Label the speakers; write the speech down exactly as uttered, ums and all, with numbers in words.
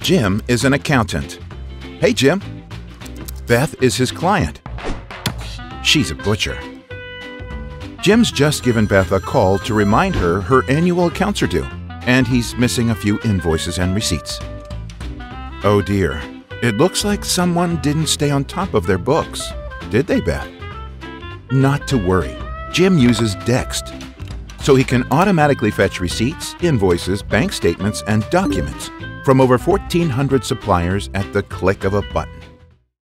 Speaker 1: Jim is an accountant. Hey, Jim. Beth is his client. She's a butcher. Jim's just given Beth a call to remind her her annual accounts are due, and he's missing a few invoices and receipts. Oh dear, it looks like someone didn't stay on top of their books. Did they, Beth? Not to worry. Jim uses Dext, so he can automatically fetch receipts, invoices, bank statements, and documents from over fourteen hundred suppliers at the click of a button.